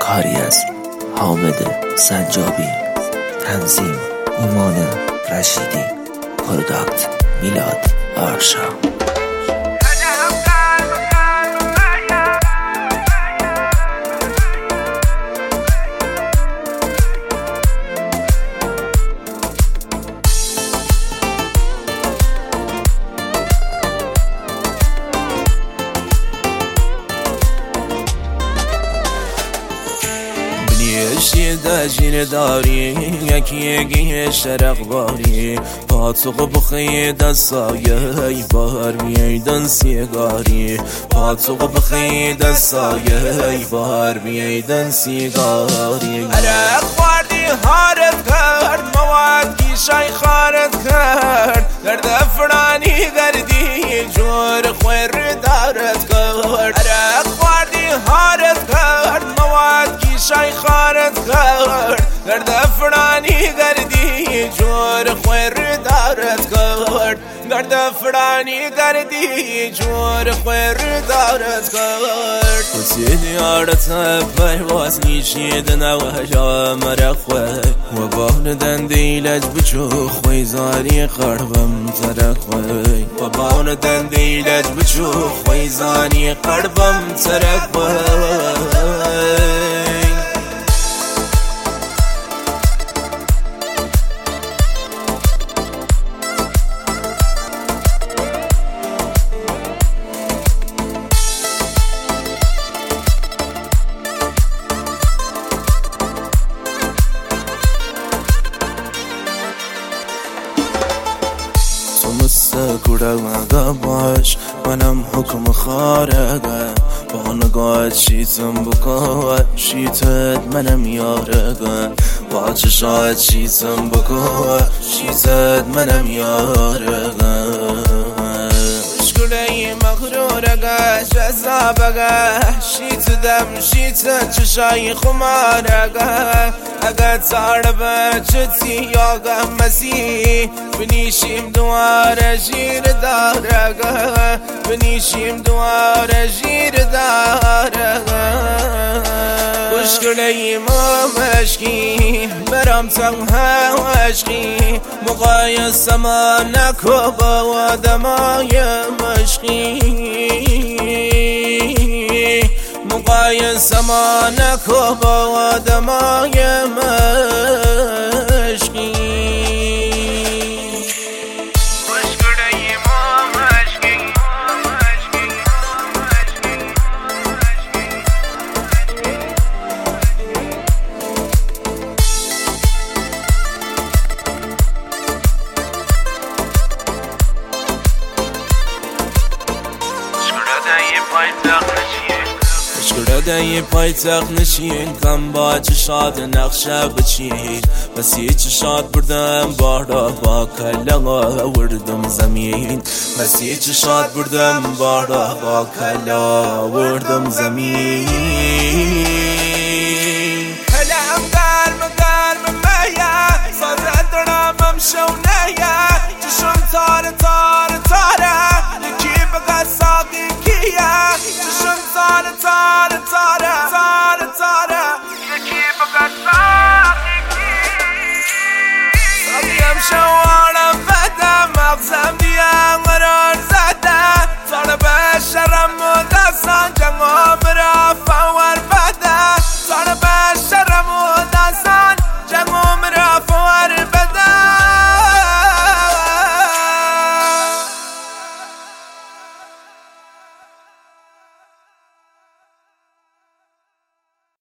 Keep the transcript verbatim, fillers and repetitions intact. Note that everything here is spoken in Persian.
کاری از حامد سنجابی، تنظیم ایمان رشیدی، پروداکت میلاد آرشا. شیده جین داری یکی یکی شرق باری پاتوق بخی دستای بار بیایدن سیگاری پاتوق بخی دستای بار بیایدن سیگاری عرق خوردی هارت کرد مواد گیشای خارت کرد درد فرانی دردی جور خویر دارت کرد عرق خوردی هارت کرد مواد گیشای خارت کرد درد فرانی دردی جور خویر دارت کرد درد فرانی دردی جور خویر دارت کرد وسیدی آرت پرواز نیشید نوشا مرخوه و بان دندی لج بچو خوی زانی قربم ترخوه و بان دندی لج بچو خوی زانی قربم ترخوه مستکوره باش منم حکم خارگه با نگاهت شیتم بکن شیتت منم یارگه با چشات شیتم بکن شیتت منم یارگه مشکلی مغرورگه جذابگه شیت دم شیت چشای خمارگه اگه تاربه چتی یاگه مسیح بنیشیم دوار جیر دارگه بنیشیم دوار جیر دارگه مشکلی ما مشکی برام تنها عشقی مقایسه ما نکو با آدمای مشکی مقایسه ما نکو با آدمای مشکی اشکرده پایتخت نشین کم با چشاد نقشه بچین بسی چشاد بردم بارا با کلا وردم زمین بسی چشاد بردم بارا با کلا وردم زمین هلم گرم گرم میا سازد درامم شونیا چشم تار تار تاره یکی بگه ساقی کیا چشم تار تار تاره تار تاره یکی بگه ساقی کیا ساقیم شوارم بده مغزم دیم قرار زده تار به شرم و دستان جنگا برا